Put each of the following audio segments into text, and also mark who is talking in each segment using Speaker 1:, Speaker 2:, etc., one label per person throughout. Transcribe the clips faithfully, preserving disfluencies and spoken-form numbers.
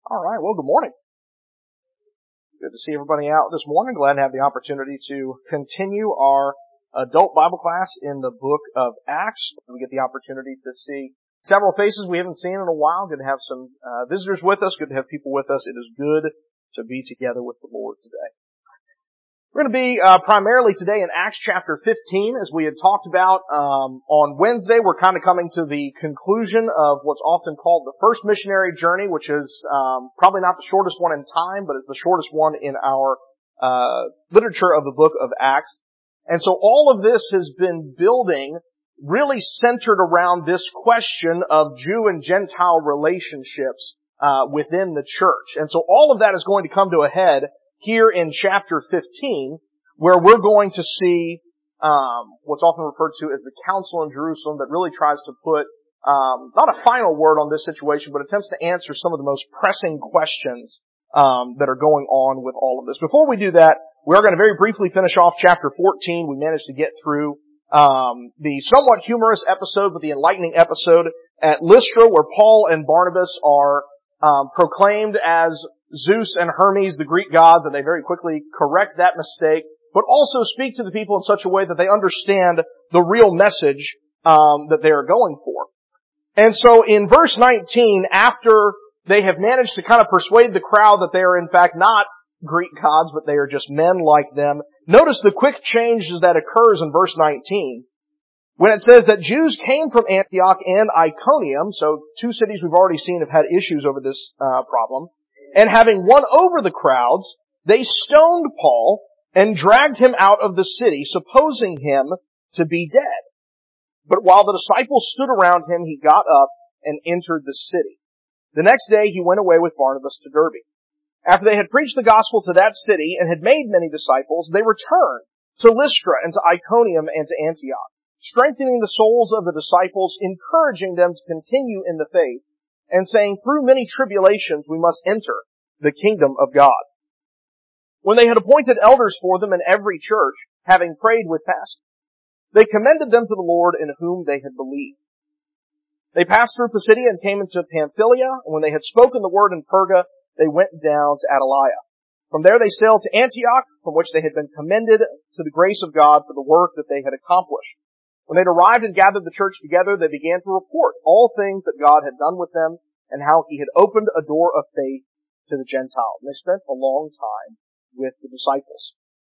Speaker 1: All right. Well, good morning. Good to see everybody out this morning. Glad to have the opportunity to continue our adult Bible class in the book of Acts. We get the opportunity to see several faces we haven't seen in a while. Good to have some uh, visitors with us. Good to have people with us. It is good to be together with the Lord today. We're going to be uh, primarily today in Acts chapter fifteen, as we had talked about um, on Wednesday. We're kind of coming to the conclusion of what's often called the first missionary journey, which is um, probably not the shortest one in time, but it's the shortest one in our uh, literature of the book of Acts. And so all of this has been building really centered around this question of Jew and Gentile relationships uh, within the church. And so all of that is going to come to a head here in chapter fifteen, where we're going to see um, what's often referred to as the Council in Jerusalem, that really tries to put um, not a final word on this situation, but attempts to answer some of the most pressing questions um, that are going on with all of this. Before we do that, we are going to very briefly finish off chapter fourteen. We managed to get through um, the somewhat humorous episode, but the enlightening episode at Lystra, where Paul and Barnabas are um, proclaimed as Zeus and Hermes, the Greek gods, and they very quickly correct that mistake, but also speak to the people in such a way that they understand the real message um, that they are going for. And so in verse nineteen, after they have managed to kind of persuade the crowd that they are in fact not Greek gods, but they are just men like them, notice the quick change that occurs in verse nineteen. When it says that Jews came from Antioch and Iconium, so two cities we've already seen have had issues over this uh, problem, and having won over the crowds, they stoned Paul and dragged him out of the city, supposing him to be dead. But while the disciples stood around him, he got up and entered the city. The next day he went away with Barnabas to Derbe. After they had preached the gospel to that city and had made many disciples, they returned to Lystra and to Iconium and to Antioch, strengthening the souls of the disciples, encouraging them to continue in the faith, and saying, through many tribulations we must enter the kingdom of God. When they had appointed elders for them in every church, having prayed with fasting, they commended them to the Lord in whom they had believed. They passed through Pisidia and came into Pamphylia, and when they had spoken the word in Perga, they went down to Attalia. From there they sailed to Antioch, from which they had been commended to the grace of God for the work that they had accomplished. When they'd arrived and gathered the church together, they began to report all things that God had done with them and how He had opened a door of faith to the Gentiles. And they spent a long time with the disciples.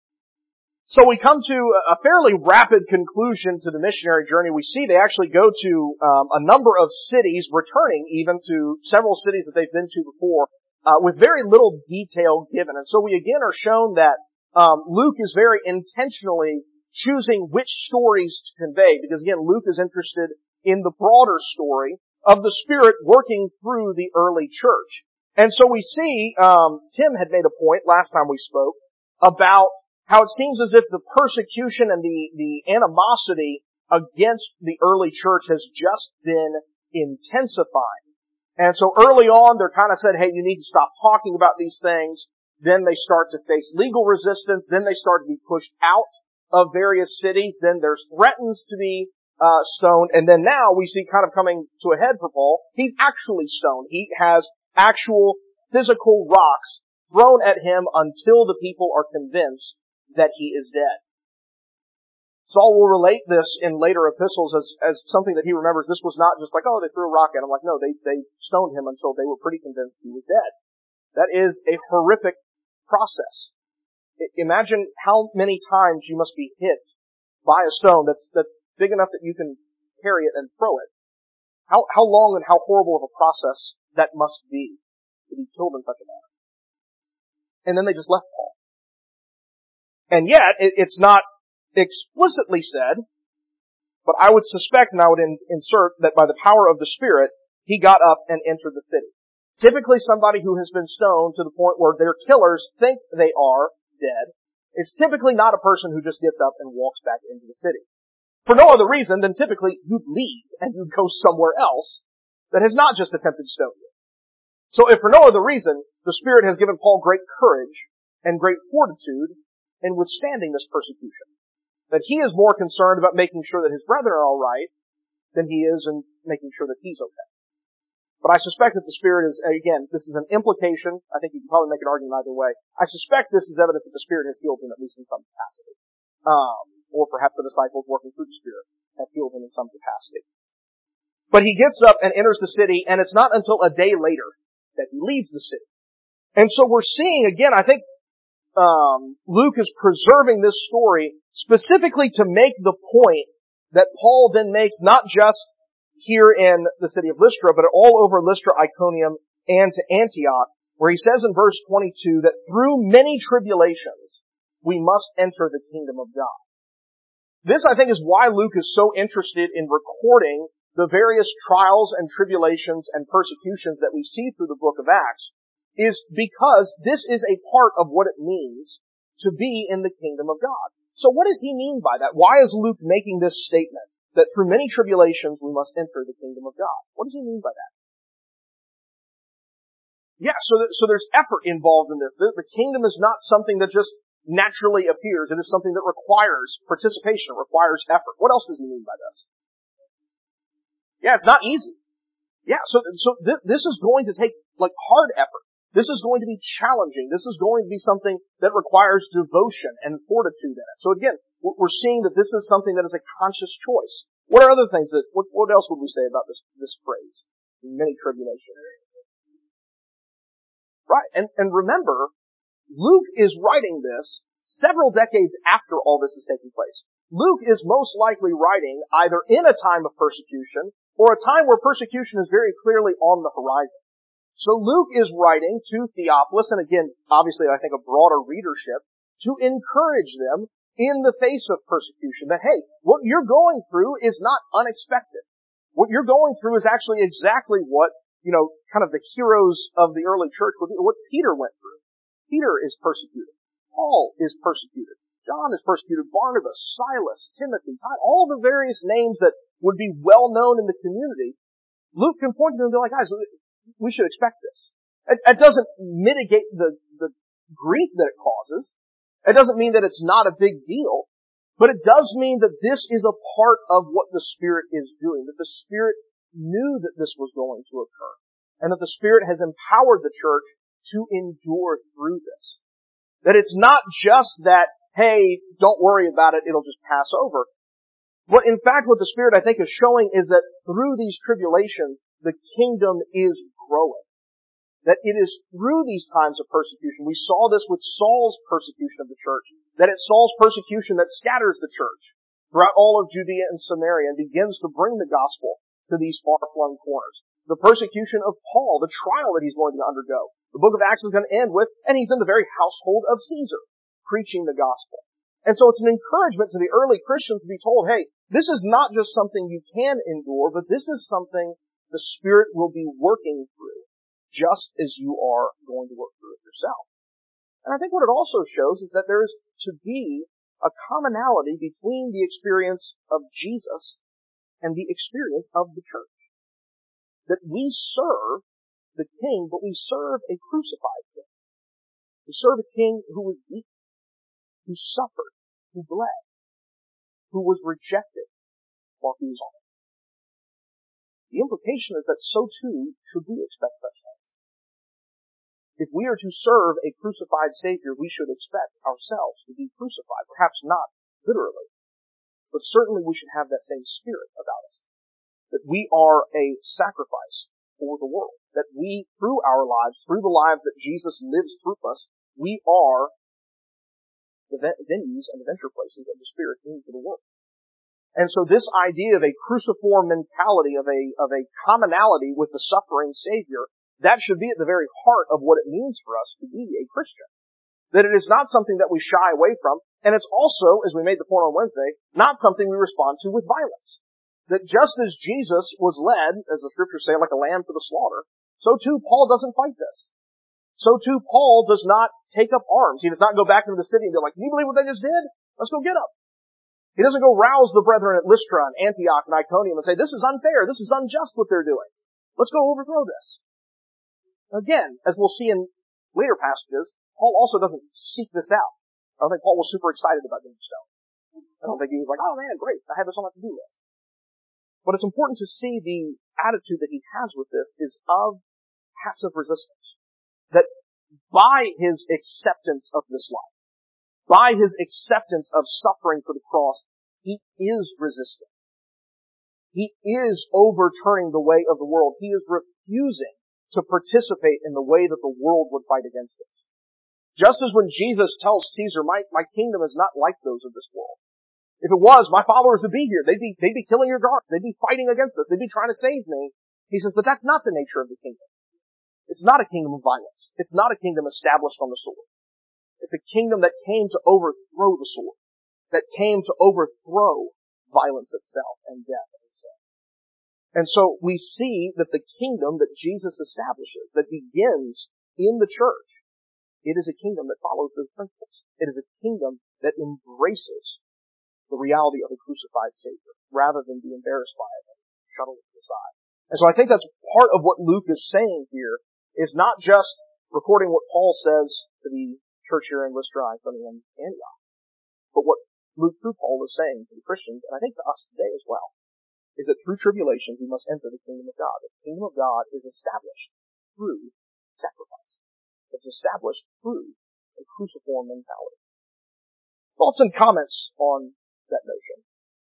Speaker 1: So we come to a fairly rapid conclusion to the missionary journey. We see they actually go to um, a number of cities, returning even to several cities that they've been to before, uh, with very little detail given. And so we again are shown that um, Luke is very intentionally choosing which stories to convey, because again, Luke is interested in the broader story of the Spirit working through the early church. And so we see, um, Tim had made a point last time we spoke about how it seems as if the persecution and the, the animosity against the early church has just been intensifying. And so early on, they're kind of said, hey, you need to stop talking about these things. Then they start to face legal resistance. Then they start to be pushed out of various cities. Then there's threatens to be uh stoned. And then now we see kind of coming to a head for Paul, he's actually stoned. He has actual physical rocks thrown at him until the people are convinced that he is dead. Saul will relate this in later epistles as, as something that he remembers. This was not just like, oh, they threw a rock at him. Like, no, they, they stoned him until they were pretty convinced he was dead. That is a horrific process. Imagine how many times you must be hit by a stone that's, that's big enough that you can carry it and throw it. How, how long and how horrible of a process that must be to be killed in such a manner. And then they just left Paul. And yet, it, it's not explicitly said, but I would suspect, and I would in, insert, that by the power of the Spirit, he got up and entered the city. Typically somebody who has been stoned to the point where their killers think they are dead is typically not a person who just gets up and walks back into the city. For no other reason than typically you'd leave and you'd go somewhere else that has not just attempted to stone you. So if for no other reason, the Spirit has given Paul great courage and great fortitude in withstanding this persecution. That he is more concerned about making sure that his brethren are all right than he is in making sure that he's okay. But I suspect that the Spirit is, again, this is an implication. I think you can probably make an argument either way. I suspect this is evidence that the Spirit has healed him, at least in some capacity. Um, or perhaps the disciples working through the Spirit have healed him in some capacity. But he gets up and enters the city, and it's not until a day later that he leaves the city. And so we're seeing, again, I think um, Luke is preserving this story specifically to make the point that Paul then makes not just here in the city of Lystra, but all over Lystra, Iconium, and to Antioch, where he says in verse twenty-two that through many tribulations we must enter the kingdom of God. This, I think, is why Luke is so interested in recording the various trials and tribulations and persecutions that we see through the book of Acts, is because this is a part of what it means to be in the kingdom of God. So what does he mean by that? Why is Luke making this statement that through many tribulations we must enter the kingdom of God? What does he mean by that? Yeah, so, th- so there's effort involved in this. The, the kingdom is not something that just naturally appears. It is something that requires participation. It requires effort. What else does he mean by this? Yeah, it's not easy. Yeah, so, so th- this is going to take, like, hard effort. This is going to be challenging. This is going to be something that requires devotion and fortitude in it. So again, we're seeing that this is something that is a conscious choice. What are other things that, what, what else would we say about this, this phrase? Many tribulations. Right, and, and remember, Luke is writing this several decades after all this is taking place. Luke is most likely writing either in a time of persecution or a time where persecution is very clearly on the horizon. So Luke is writing to Theophilus, and again, obviously I think a broader readership, to encourage them in the face of persecution that, hey, what you're going through is not unexpected. What you're going through is actually exactly what, you know, kind of the heroes of the early church, what Peter went through. Peter is persecuted. Paul is persecuted. John is persecuted. Barnabas, Silas, Timothy, Titus, all the various names that would be well known in the community. Luke can point to them and be like, guys, we should expect this. It, it doesn't mitigate the, the grief that it causes. It doesn't mean that it's not a big deal. But it does mean that this is a part of what the Spirit is doing. That the Spirit knew that this was going to occur. And that the Spirit has empowered the church to endure through this. That it's not just that, hey, don't worry about it, it'll just pass over. But in fact, what the Spirit, I think, is showing is that through these tribulations, the kingdom is growing. That it is through these times of persecution. We saw this with Saul's persecution of the church. That it's Saul's persecution that scatters the church throughout all of Judea and Samaria and begins to bring the gospel to these far-flung corners. The persecution of Paul, the trial that he's going to undergo. The book of Acts is going to end with, and he's in the very household of Caesar, preaching the gospel. And so it's an encouragement to the early Christians to be told, hey, this is not just something you can endure, but this is something the Spirit will be working through, just as you are going to work through it yourself. And I think what it also shows is that there is to be a commonality between the experience of Jesus and the experience of the church. That we serve the King, but we serve a crucified King. We serve a King who was beaten, who suffered, who bled, who was rejected while he was on it. The implication is that so too should we expect such things. If we are to serve a crucified Savior, we should expect ourselves to be crucified. Perhaps not literally, but certainly we should have that same spirit about us. That we are a sacrifice for the world. That we, through our lives, through the lives that Jesus lives through us, we are the venues and the venture places of the Spirit into the world. And so this idea of a cruciform mentality, of a, of a commonality with the suffering Savior, that should be at the very heart of what it means for us to be a Christian. That it is not something that we shy away from, and it's also, as we made the point on Wednesday, not something we respond to with violence. That just as Jesus was led, as the scriptures say, like a lamb to the slaughter, so too Paul doesn't fight this. So too Paul does not take up arms. He does not go back into the city and be like, can you believe what they just did? Let's go get them. He doesn't go rouse the brethren at Lystra and Antioch and Iconium and say, this is unfair, this is unjust what they're doing. Let's go overthrow this. Again, as we'll see in later passages, Paul also doesn't seek this out. I don't think Paul was super excited about doing so. I don't think he was like, oh man, great, I have this on my to-do list. But it's important to see the attitude that he has with this is of passive resistance. That by his acceptance of this life, by his acceptance of suffering for the cross, he is resisting. He is overturning the way of the world. He is refusing to participate in the way that the world would fight against us. Just as when Jesus tells Caesar, my, my kingdom is not like those of this world. If it was, my followers would be here. They'd be, they'd be killing your guards. They'd be fighting against us. They'd be trying to save me. He says, but that's not the nature of the kingdom. It's not a kingdom of violence. It's not a kingdom established on the sword. It's a kingdom that came to overthrow the sword. That came to overthrow violence itself and death and sin. And so we see that the kingdom that Jesus establishes, that begins in the church, it is a kingdom that follows those principles. It is a kingdom that embraces the reality of a crucified Savior, rather than be embarrassed by it and shuttle it to the side. And so I think that's part of what Luke is saying here, is not just recording what Paul says to the church here in Lystra, Iconium, and Antioch, but what Luke through Paul is saying to the Christians, and I think to us today as well, is that through tribulation we must enter the kingdom of God. The kingdom of God is established through sacrifice. It's established through a cruciform mentality. Thoughts and comments on that notion?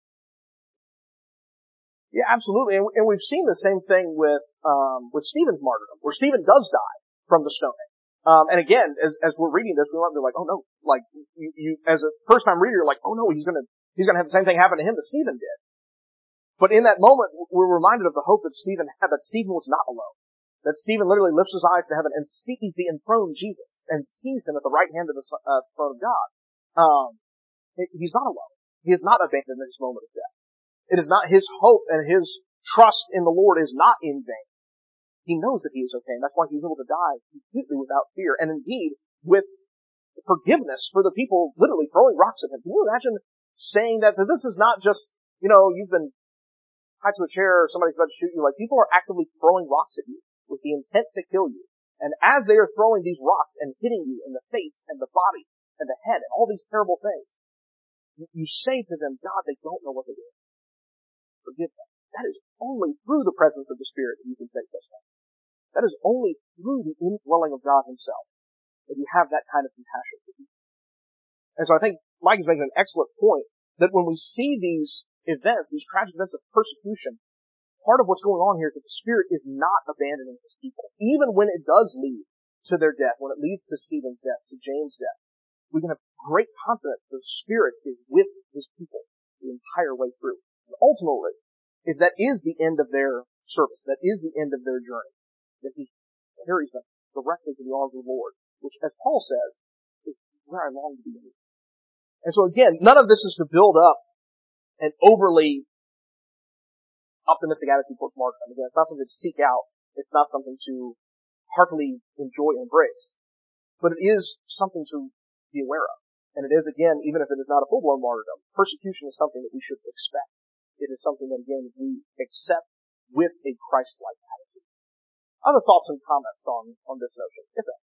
Speaker 1: Yeah, absolutely. And, and we've seen the same thing with, um, with Stephen's martyrdom, where Stephen does die from the stoning. Um, and again, as, as we're reading this, we might be like, oh no, like, you, you, as a first time reader, you're like, oh no, he's gonna, he's gonna have the same thing happen to him that Stephen did. But in that moment, we're reminded of the hope that Stephen had, that Stephen was not alone. That Stephen literally lifts his eyes to heaven and sees the enthroned Jesus, and sees him at the right hand of the uh, throne of God. Um, he's not alone. He is not abandoned in his moment of death. It is not his hope and his trust in the Lord is not in vain. He knows that he is okay, and that's why he's able to die completely without fear, and indeed with forgiveness for the people literally throwing rocks at him. Can you imagine saying that, that this is not just, you know, you've been tied to a chair or somebody's about to shoot you, like people are actively throwing rocks at you with the intent to kill you. And as they are throwing these rocks and hitting you in the face and the body and the head and all these terrible things, you, you say to them, God, they don't know what they're doing. Forgive them. That is only through the presence of the Spirit that you can say such things. That is only through the indwelling of God himself that you have that kind of compassion for people. And so I think Mike is making an excellent point that when we see these events, these tragic events of persecution, part of what's going on here is that the Spirit is not abandoning his people. Even when it does lead to their death, when it leads to Stephen's death, to James' death, we can have great confidence that the Spirit is with his people the entire way through. And ultimately, if that is the end of their service, that is the end of their journey, that he carries them directly to the arms of the Lord, which, as Paul says, is where I long to be. And so again, none of this is to build up an overly optimistic attitude towards martyrdom. Again, it's not something to seek out. It's not something to heartily enjoy and embrace. But it is something to be aware of. And it is, again, even if it is not a full-blown martyrdom, persecution is something that we should expect. It is something that, again, we accept with a Christ-like attitude. Other thoughts and comments on, on this notion? If that.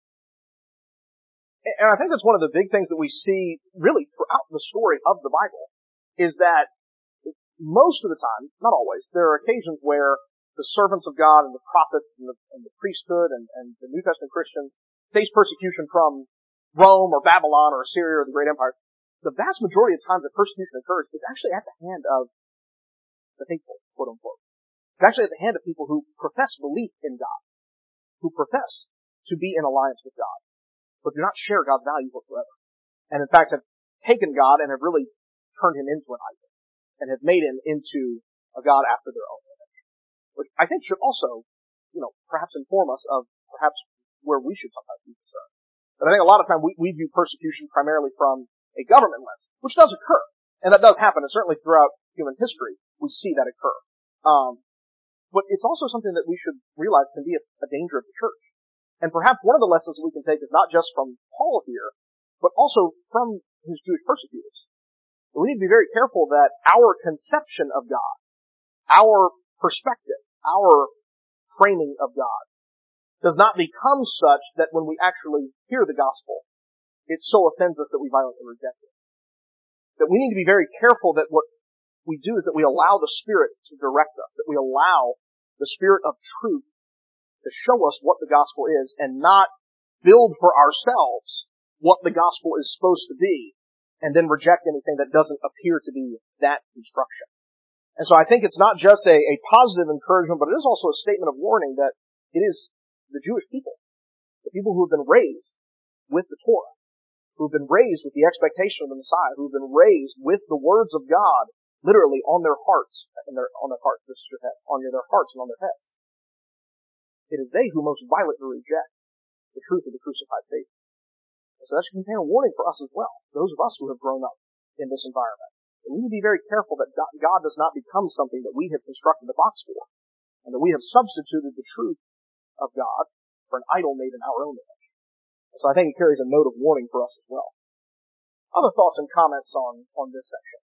Speaker 1: And I think that's one of the big things that we see really throughout the story of the Bible, is that most of the time, not always, there are occasions where the servants of God and the prophets and the, and the priesthood and, and the New Testament Christians face persecution from Rome or Babylon or Assyria or the great empire. The vast majority of times that persecution occurs, it's actually at the hand of the faithful, quote unquote. It's actually at the hand of people who profess belief in God, who profess to be in alliance with God, but do not share God's values whatsoever. And in fact have taken God and have really turned him into an idol, and have made him into a God after their own image. Which I think should also, you know, perhaps inform us of perhaps where we should sometimes be concerned. But I think a lot of time we, we view persecution primarily from a government lens, which does occur. And that does happen, and certainly throughout human history, we see that occur. Um, but it's also something that we should realize can be a, a danger of the church. And perhaps one of the lessons that we can take is not just from Paul here, but also from his Jewish persecutors. We need to be very careful that our conception of God, our perspective, our framing of God, does not become such that when we actually hear the gospel, it so offends us that we violently reject it. That we need to be very careful that what we do is that we allow the Spirit to direct us, that we allow the Spirit of truth to show us what the gospel is and not build for ourselves what the gospel is supposed to be and then reject anything that doesn't appear to be that construction. And so I think it's not just a, a positive encouragement, but it is also a statement of warning that it is the Jewish people, the people who have been raised with the Torah, who have been raised with the expectation of the Messiah, who have been raised with the words of God literally on their hearts, and their, on their hearts, this is your head, on their hearts and on their heads. It is they who most violently reject the truth of the crucified Savior. And so that should contain a warning for us as well, those of us who have grown up in this environment. And we need to be very careful that God does not become something that we have constructed the box for, and that we have substituted the truth of God for an idol made in our own image. And so I think it carries a note of warning for us as well. Other thoughts and comments on, on this section?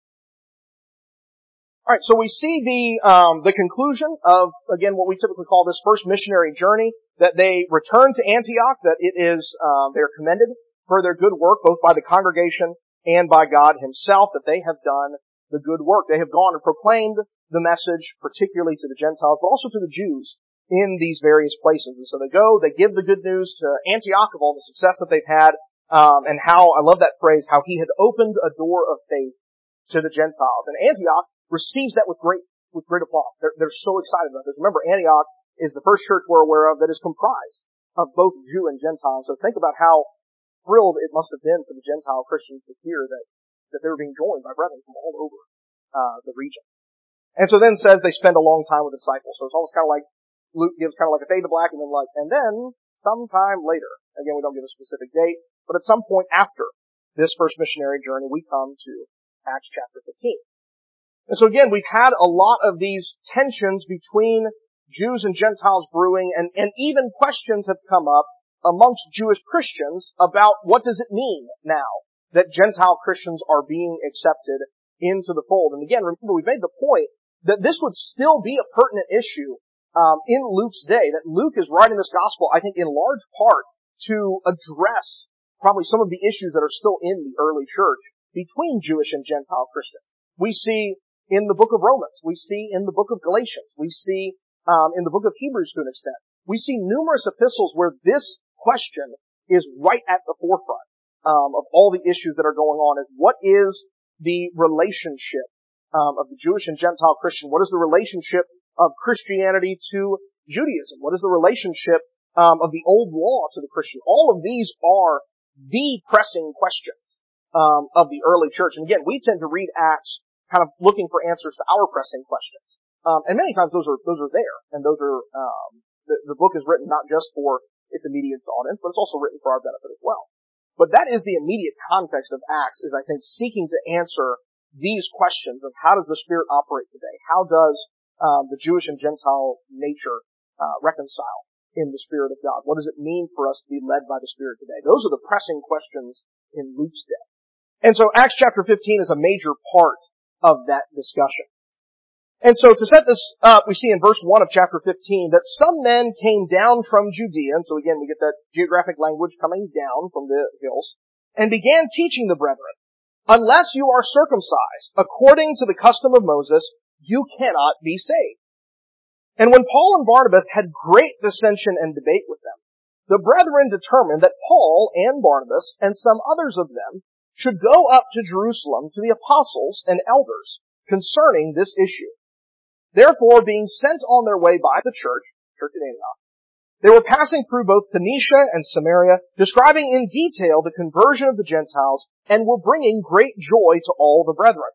Speaker 1: Alright, so we see the, um, the conclusion of, again, what we typically call this first missionary journey, that they return to Antioch, that it is, um, they are commended for their good work, both by the congregation and by God Himself, that they have done the good work. They have gone and proclaimed the message, particularly to the Gentiles, but also to the Jews in these various places. And so they go, they give the good news to Antioch of all the success that they've had, um, and how, I love that phrase, how He had opened a door of faith to the Gentiles. And Antioch receives that with great, with great applause. They're, they're so excited about this. Remember, Antioch is the first church we're aware of that is comprised of both Jew and Gentile. So think about how thrilled it must have been for the Gentile Christians to hear that, that they were being joined by brethren from all over, uh, the region. And so then says they spend a long time with the disciples. So it's almost kind of like, Luke gives kind of like a fade to black and then like, and then sometime later, again, we don't give a specific date, but at some point after this first missionary journey, we come to Acts chapter fifteen. And so again, we've had a lot of these tensions between Jews and Gentiles brewing, and, and even questions have come up amongst Jewish Christians about what does it mean now that Gentile Christians are being accepted into the fold. And again, remember, we've made the point that this would still be a pertinent issue um, in Luke's day, that Luke is writing this gospel, I think, in large part to address probably some of the issues that are still in the early church between Jewish and Gentile Christians. We see in the book of Romans, we see in the book of Galatians, we see um, in the book of Hebrews to an extent, we see numerous epistles where this question is right at the forefront um, of all the issues that are going on. Is what is the relationship um, of the Jewish and Gentile Christian? What is the relationship of Christianity to Judaism? What is the relationship um, of the old law to the Christian? All of these are the pressing questions um, of the early church. And again, we tend to read Acts kind of looking for answers to our pressing questions. Um, and many times those are, those are there. And those are, um, the, the book is written not just for its immediate audience, but it's also written for our benefit as well. But that is the immediate context of Acts, is I think seeking to answer these questions of how does the Spirit operate today? How does, um, the Jewish and Gentile nature, uh, reconcile in the Spirit of God? What does it mean for us to be led by the Spirit today? Those are the pressing questions in Luke's day. And so Acts chapter fifteen is a major part of that discussion. And so to set this up, we see in verse one of chapter fifteen that some men came down from Judea, and so again we get that geographic language coming down from the hills, and began teaching the brethren, unless you are circumcised according to the custom of Moses, you cannot be saved. And when Paul and Barnabas had great dissension and debate with them, the brethren determined that Paul and Barnabas and some others of them should go up to Jerusalem to the apostles and elders concerning this issue. Therefore, being sent on their way by the church, church at Antioch, they were passing through both Phoenicia and Samaria, describing in detail the conversion of the Gentiles, and were bringing great joy to all the brethren.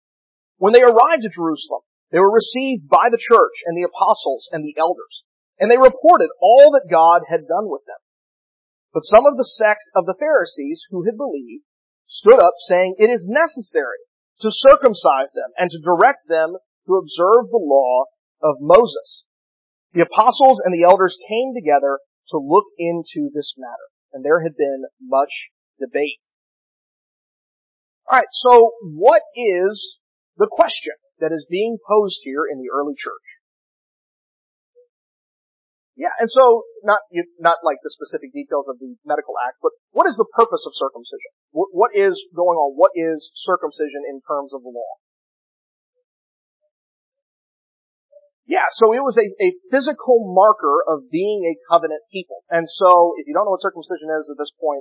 Speaker 1: When they arrived at Jerusalem, they were received by the church and the apostles and the elders, and they reported all that God had done with them. But some of the sect of the Pharisees who had believed stood up saying, it is necessary to circumcise them and to direct them to observe the law of Moses. The apostles and the elders came together to look into this matter, and there had been much debate. Alright, so what is the question that is being posed here in the early church? Yeah, and so, not not like the specific details of the medical act, but what is the purpose of circumcision? What is going on? What is circumcision in terms of the law? Yeah, so it was a, a physical marker of being a covenant people. And so, if you don't know what circumcision is at this point,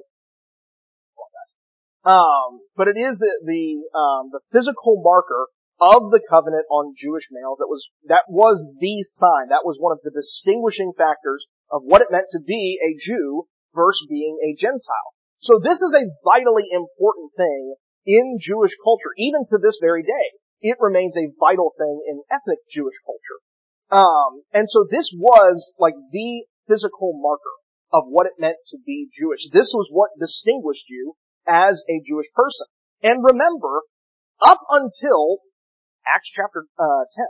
Speaker 1: um, but it is the, the, um, the physical marker of the covenant on Jewish males. That was, that was the sign. That was one of the distinguishing factors of what it meant to be a Jew versus being a Gentile. So this is a vitally important thing in Jewish culture. Even to this very day, it remains a vital thing in ethnic Jewish culture. Um, and so this was like the physical marker of what it meant to be Jewish. This was what distinguished you as a Jewish person. And remember, up until Acts chapter uh, ten,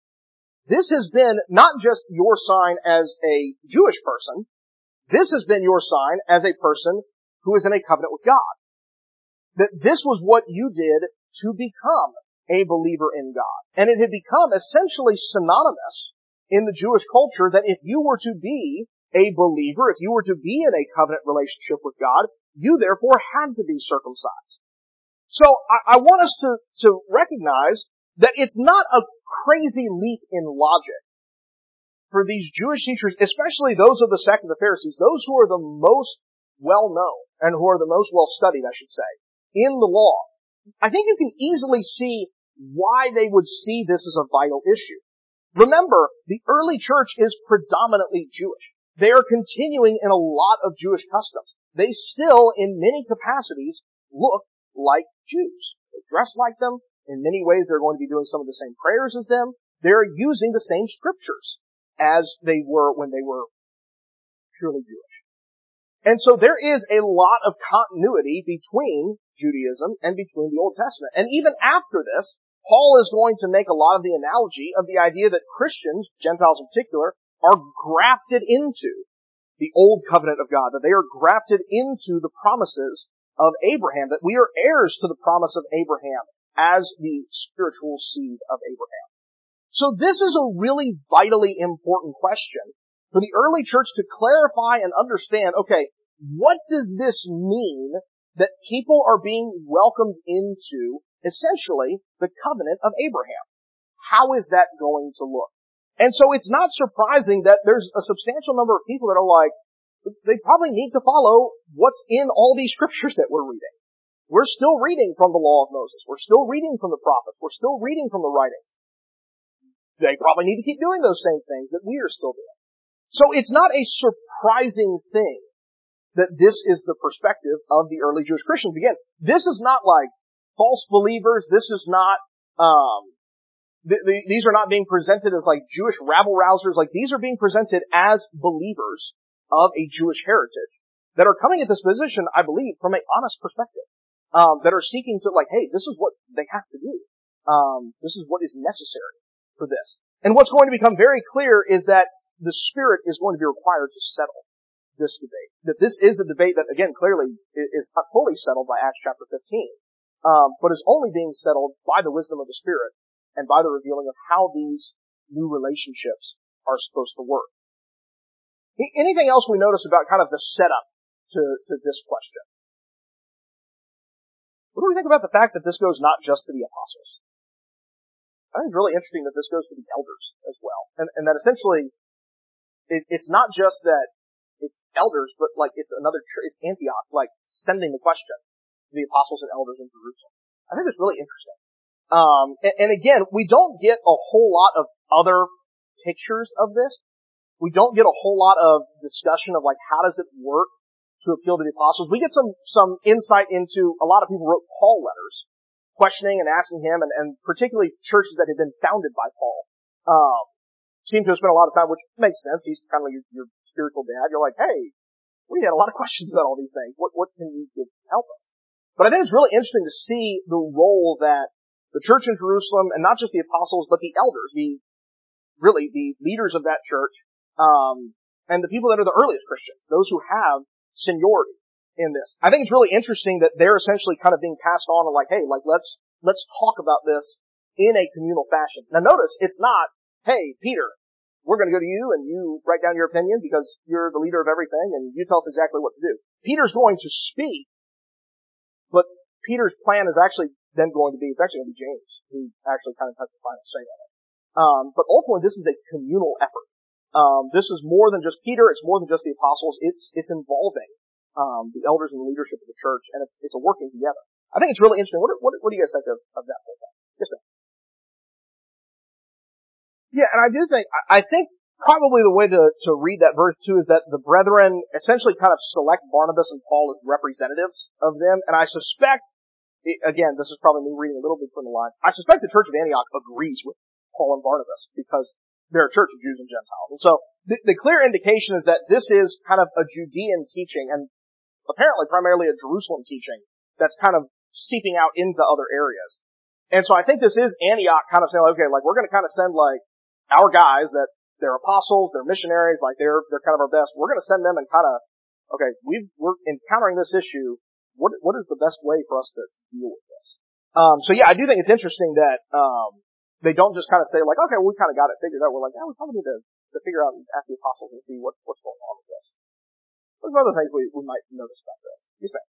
Speaker 1: this has been not just your sign as a Jewish person, this has been your sign as a person who is in a covenant with God. That this was what you did to become a believer in God. And it had become essentially synonymous in the Jewish culture that if you were to be a believer, if you were to be in a covenant relationship with God, you therefore had to be circumcised. So I, I want us to, to recognize that it's not a crazy leap in logic for these Jewish teachers, especially those of the sect of the Pharisees, those who are the most well known and who are the most well studied, I should say, in the law. I think you can easily see why they would see this as a vital issue. Remember, the early church is predominantly Jewish. They are continuing in a lot of Jewish customs. They still, in many capacities, look like Jews. They dress like them. In many ways, they're going to be doing some of the same prayers as them. They're using the same scriptures as they were when they were purely Jewish. And so there is a lot of continuity between Judaism and between the Old Testament. And even after this, Paul is going to make a lot of the analogy of the idea that Christians, Gentiles in particular, are grafted into the old covenant of God, that they are grafted into the promises of Abraham, that we are heirs to the promise of Abraham as the spiritual seed of Abraham. So this is a really vitally important question for the early church to clarify and understand, okay, what does this mean that people are being welcomed into, essentially, the covenant of Abraham? How is that going to look? And so it's not surprising that there's a substantial number of people that are like, they probably need to follow what's in all these scriptures that we're reading. We're still reading from the law of Moses. We're still reading from the prophets. We're still reading from the writings. They probably need to keep doing those same things that we are still doing. So it's not a surprising thing that this is the perspective of the early Jewish Christians. Again, this is not like false believers. This is not, um, th- th- these are not being presented as like Jewish rabble-rousers. Like these are being presented as believers of a Jewish heritage that are coming at this position, I believe, from an honest perspective, um, that are seeking to like, hey, this is what they have to do. Um, this is what is necessary for this. And what's going to become very clear is that the Spirit is going to be required to settle this debate. That this is a debate that, again, clearly is not fully settled by Acts chapter fifteen, um, but is only being settled by the wisdom of the Spirit and by the revealing of how these new relationships are supposed to work. Anything else we notice about kind of the setup to, to this question? What do we think about the fact that this goes not just to the apostles? I think it's really interesting that this goes to the elders as well. And, and that essentially, it, it's not just that it's elders, but like it's another, it's Antioch, like sending the question to the apostles and elders in Jerusalem. I think it's really interesting. Um, and, and again, we don't get a whole lot of other pictures of this. We don't get a whole lot of discussion of like how does it work to appeal to the apostles. We get some, some insight into a lot of people wrote Paul letters, questioning and asking him, and, and particularly churches that had been founded by Paul, um, seem to have spent a lot of time, which makes sense. He's kind of like your, your spiritual dad. You're like, hey, we had a lot of questions about all these things. What, what can you do to help us? But I think it's really interesting to see the role that the church in Jerusalem, and not just the apostles, but the elders, the, really, the leaders of that church, um, and the people that are the earliest Christians, those who have seniority in this. I think it's really interesting that they're essentially kind of being passed on and like, hey, like let's, let's talk about this in a communal fashion. Now notice, it's not, hey, Peter, we're going to go to you and you write down your opinion because you're the leader of everything and you tell us exactly what to do. Peter's going to speak, but Peter's plan is actually then going to be, it's actually going to be James who actually kind of has the final say on it. Um, but ultimately this is a communal effort. Um, this is more than just Peter, it's more than just the apostles, it's, it's involving, um, the elders and the leadership of the church, and it's, it's a working together. I think it's really interesting. What, what, what do you guys think of, of that whole thing? Yes, ma'am. Yeah, and I do think, I think probably the way to, to read that verse too is that the brethren essentially kind of select Barnabas and Paul as representatives of them, and I suspect, again, this is probably me reading a little bit from the line, I suspect the church of Antioch agrees with Paul and Barnabas because they're a church of Jews and Gentiles. And so the, the clear indication is that this is kind of a Judean teaching and apparently primarily a Jerusalem teaching that's kind of seeping out into other areas. And so I think this is Antioch kind of saying, okay, like we're going to kind of send like our guys that they're apostles, they're missionaries, like they're, they're kind of our best. We're going to send them and kind of, okay, we've, we're encountering this issue. What, what is the best way for us to, to deal with this? Um, so yeah, I do think it's interesting that, um, they don't just kind of say like, okay, well, we kind of got it figured out. We're like, yeah, we probably need to, to figure out and ask the apostles and see what, what's going on with this. There's other things we, we might notice about this. Yes, ma'am.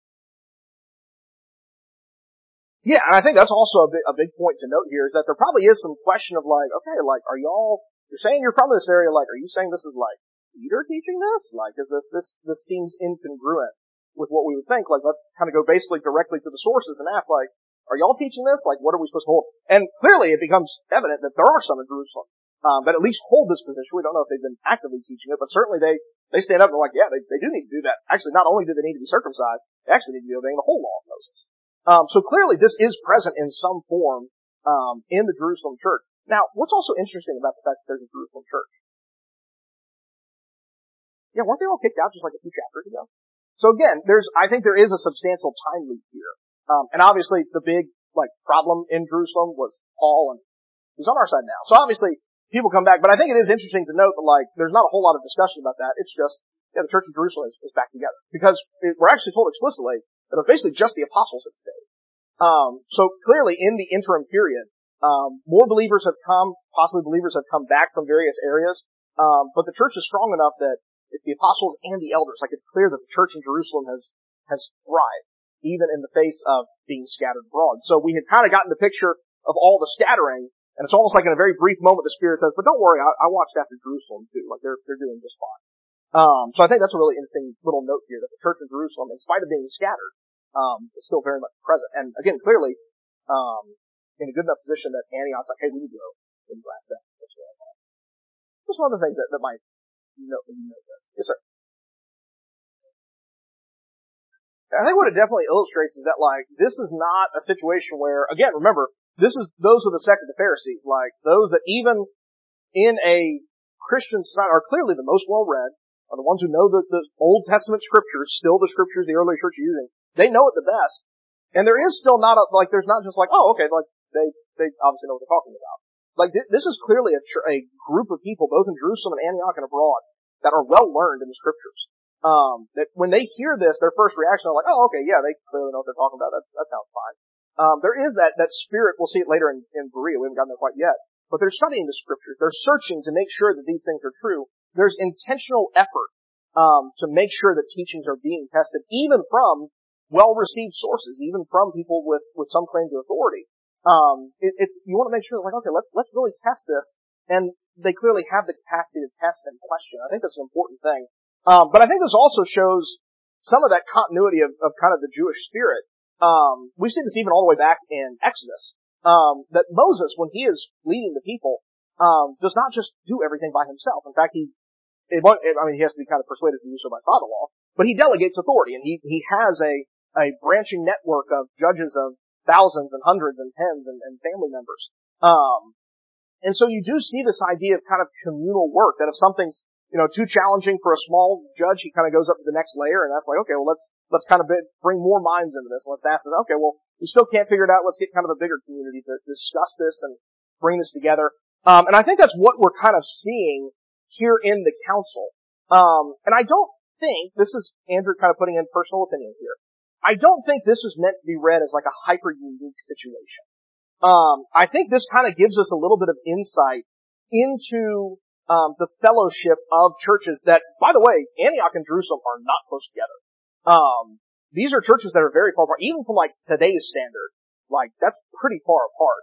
Speaker 1: Yeah, and I think that's also a big, a big point to note here is that there probably is some question of like, okay, like, are y'all, you're saying you're from this area, like, are you saying this is like Peter teaching this? Like, is this, this, this seems incongruent with what we would think. Like, let's kind of go basically directly to the sources and ask like, are y'all teaching this? Like, what are we supposed to hold? And clearly it becomes evident that there are some in Jerusalem, um, that at least hold this position. We don't know if they've been actively teaching it, but certainly they, they stand up and they're like, yeah, they, they do need to do that. Actually, not only do they need to be circumcised, they actually need to be obeying the whole law of Moses. Um, so clearly this is present in some form, um, in the Jerusalem church. Now, what's also interesting about the fact that there's a Jerusalem church? Yeah, weren't they all kicked out just like a few chapters ago? So again, there's, I think there is a substantial time leap here. Um, and obviously the big, like, problem in Jerusalem was Paul, and he's on our side now. So obviously people come back, but I think it is interesting to note that, like, there's not a whole lot of discussion about that. It's just, yeah, the Church of Jerusalem is, is back together. Because it, we're actually told explicitly that it was basically just the apostles that stayed. Um, so clearly in the interim period, um, more believers have come, possibly believers have come back from various areas, um, but the church is strong enough that if the apostles and the elders, like it's clear that the church in Jerusalem has, has thrived, even in the face of being scattered abroad. So we had kind of gotten the picture of all the scattering, and it's almost like in a very brief moment the Spirit says, but don't worry, I, I watched after Jerusalem too, like they're, they're doing just fine. Um, so I think that's a really interesting little note here that the church in Jerusalem, in spite of being scattered, um, is still very much present. And again, clearly, um, in a good enough position that Antioch's like, hey, we need to go in the last day. Just one of the things that, that might note, note this. Yes, sir. I think what it definitely illustrates is that, like, this is not a situation where, again, remember, this is, those are the sect of the Pharisees, like, those that even in a Christian society are clearly the most well-read, are the ones who know the, the Old Testament scriptures, still the scriptures the early church is using. They know it the best. And there is still not a, like, there's not just like, oh, okay, like, they, they obviously know what they're talking about. Like, th- this is clearly a, tr- a group of people, both in Jerusalem and Antioch and abroad, that are well-learned in the scriptures. Um, that when they hear this, their first reaction is like, oh, okay, yeah, they clearly know what they're talking about. That, that sounds fine. Um, there is that, that spirit, we'll see it later in, in Berea, we haven't gotten there quite yet, but they're studying the scriptures. They're searching to make sure that these things are true. There's intentional effort, um, to make sure that teachings are being tested, even from well-received sources, even from people with, with some claim to authority. Um, it, it's, you want to make sure, like, okay, let's, let's really test this, and they clearly have the capacity to test and question. I think that's an important thing. Um, but I think this also shows some of that continuity of, of kind of the Jewish spirit. Um, we see this even all the way back in Exodus. Um, that Moses, when he is leading the people, um, does not just do everything by himself. In fact, he, it, I mean, he has to be kind of persuaded to do so by father-in-law, but he delegates authority, and he, he has a, a branching network of judges of thousands and hundreds and tens and, and family members. Um, and so you do see this idea of kind of communal work, that if something's, you know, too challenging for a small judge, he kind of goes up to the next layer, and that's like, okay, well, let's, let's kind of bring more minds into this. Let's ask it, okay, well, we still can't figure it out. Let's get kind of a bigger community to discuss this and bring this together. Um, and I think that's what we're kind of seeing here in the council. Um, and I don't think, this is Andrew kind of putting in personal opinion here, I don't think this was meant to be read as like a hyper unique situation. Um, I think this kind of gives us a little bit of insight into Um, the fellowship of churches that, by the way, Antioch and Jerusalem are not close together. Um, these are churches that are very far apart, even from like today's standard. Like, that's pretty far apart.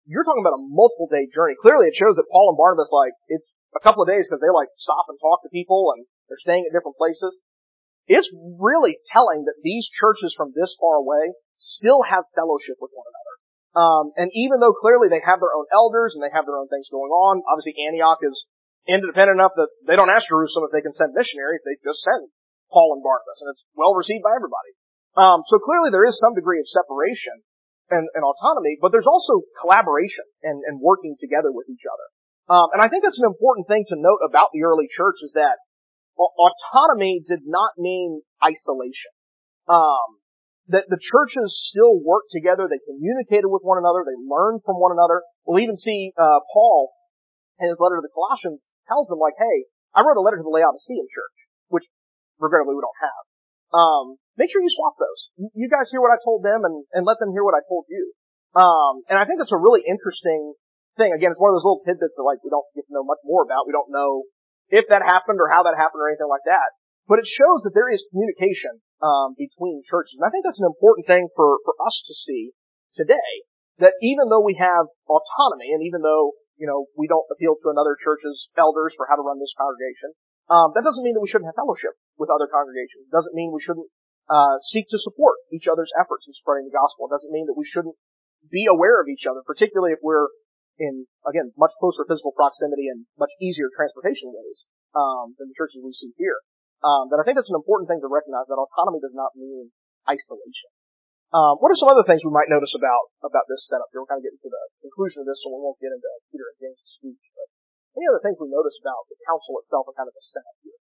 Speaker 1: you're talking about a multiple day journey. Clearly it shows that Paul and Barnabas, like, it's a couple of days because they like stop and talk to people and they're staying at different places. It's really telling that these churches from this far away still have fellowship with one another. Um, and even though clearly they have their own elders and they have their own things going on, obviously Antioch is independent enough that they don't ask Jerusalem if they can send missionaries. They just send Paul and Barnabas, and it's well received by everybody. Um, so clearly there is some degree of separation and, and autonomy, but there's also collaboration and, and working together with each other. Um, and I think that's an important thing to note about the early church is that autonomy did not mean isolation. Um, that the churches still worked together, they communicated with one another, they learned from one another. We'll even see, uh, Paul in his letter to the Colossians tells them like, hey, I wrote a letter to the Laodicean church, which regrettably we don't have. Um, make sure you swap those. You guys hear what I told them and, and let them hear what I told you. Um, and I think that's a really interesting thing. Again, it's one of those little tidbits that like we don't get to know much more about. We don't know if that happened or how that happened or anything like that. But it shows that there is communication um, between churches. And I think that's an important thing for, for us to see today, that even though we have autonomy and even though, you know, we don't appeal to another church's elders for how to run this congregation, um, that doesn't mean that we shouldn't have fellowship with other congregations. It doesn't mean we shouldn't uh, seek to support each other's efforts in spreading the gospel. It doesn't mean that we shouldn't be aware of each other, particularly if we're in, again, much closer physical proximity and much easier transportation ways um, than the churches we see here. Um, but I think that's an important thing to recognize, that autonomy does not mean isolation. Um, what are some other things we might notice about about this setup here? We're kind of getting to the conclusion of this, so we won't get into Peter and James' speech. But any other things we notice about the council itself and kind of the setup here?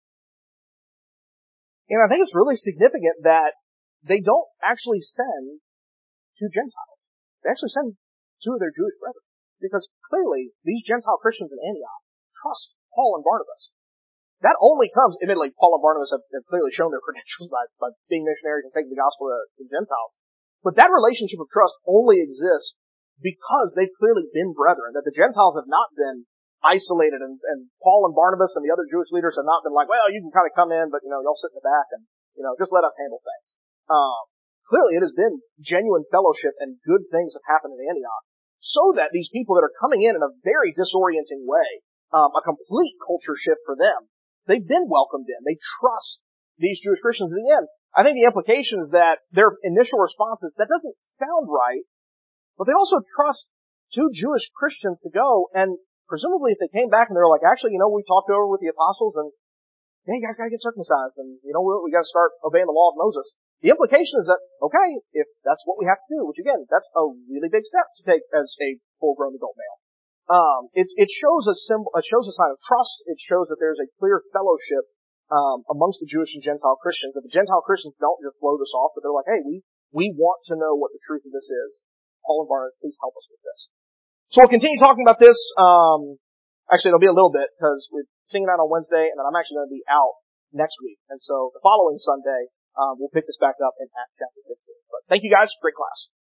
Speaker 1: And I think it's really significant that they don't actually send to Gentiles. They actually send two of their Jewish brethren. Because clearly, these Gentile Christians in Antioch trust Paul and Barnabas. That only comes, admittedly, Paul and Barnabas have, have clearly shown their credentials by, by being missionaries and taking the gospel to, to Gentiles. But that relationship of trust only exists because they've clearly been brethren, that the Gentiles have not been isolated, and, and Paul and Barnabas and the other Jewish leaders have not been like, well, you can kind of come in, but, you know, y'all sit in the back and, you know, just let us handle things. Um, clearly it has been genuine fellowship and good things have happened in Antioch, so that these people that are coming in in a very disorienting way, um, a complete culture shift for them, they've been welcomed in. They trust these Jewish Christians. In the end, I think the implication is that their initial response is, that doesn't sound right, but they also trust two Jewish Christians to go, and presumably if they came back and they were like, actually, you know, we talked over with the apostles and, hey, you guys gotta get circumcised and, you know, we, we gotta start obeying the law of Moses. The implication is that, okay, if that's what we have to do, which again, that's a really big step to take as a full-grown adult male. Um, it, it shows a symbol, it shows a sign of trust. It shows that there's a clear fellowship, um, amongst the Jewish and Gentile Christians. That the Gentile Christians don't just blow this off, but they're like, hey, we, we want to know what the truth of this is. Paul and Barnabas, please help us with this. So we'll continue talking about this, um, actually it'll be a little bit, because we're singing out on Wednesday, and then I'm actually going to be out next week. And so the following Sunday, Um, we'll pick this back up in Acts chapter fifteen. But thank you guys. Great class.